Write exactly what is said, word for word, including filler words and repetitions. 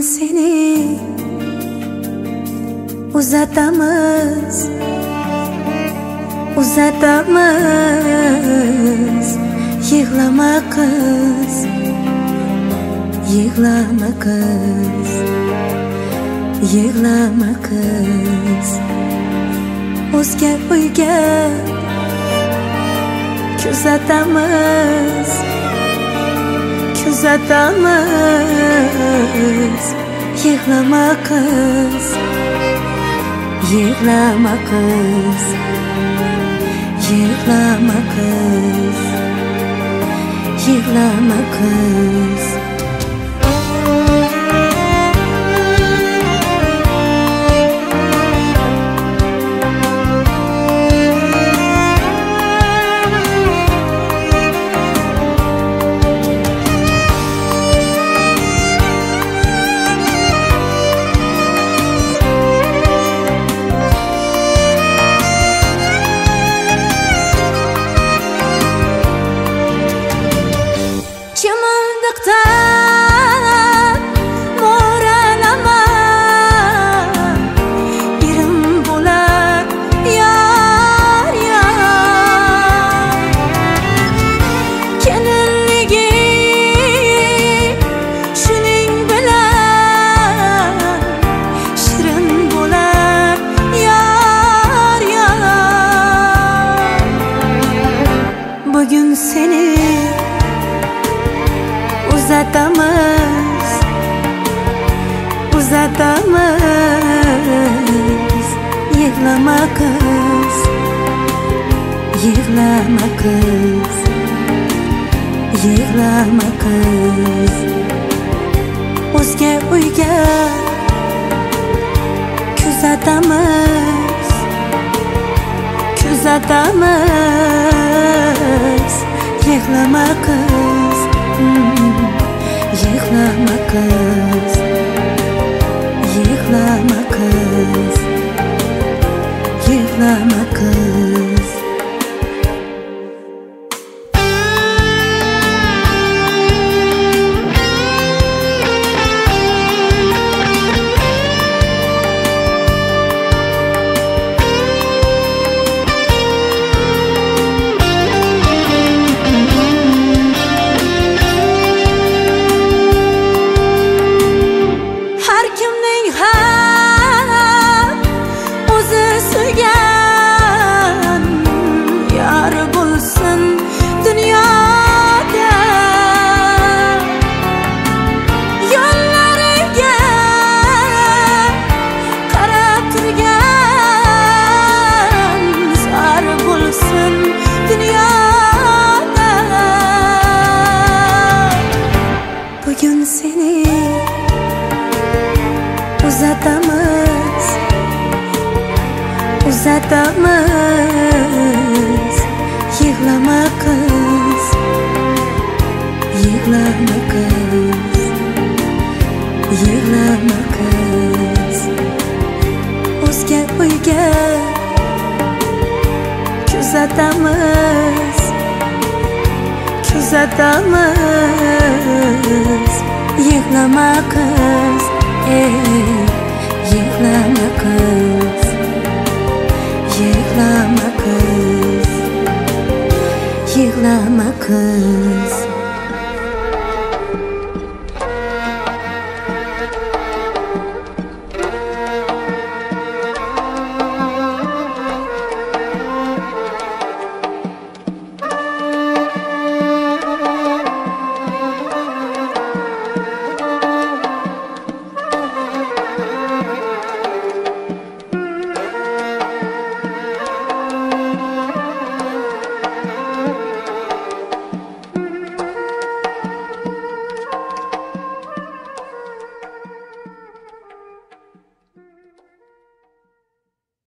seni uzatamiz, uzatamiz. Yig'lama qiz, yig'lama qiz, yig'lama qiz. O'zga uyga kuzatamiz, kuzatamiz. Yig'lama qiz, yig'lama qiz, yig'lama qiz, yig'lama qiz. Bugün seni uzatamiz, uzatamiz. Yig'lama qiz, yig'lama qiz, yig'lama qiz. O'zga uyga kuzatamiz, kuzatamiz. Yig'lama qiz, yig'lama qiz, yig'lama qiz, yig'lama qiz. Bugün seni uzatamiz, uzatamiz. Yig'lama qiz, yig'lama qiz, yig'lama qiz. O'zga uyga kuzatamiz, kuzatamiz. Yig'lama qiz, ey, yig'lama qiz, yig'lama qiz, yig'lama qiz.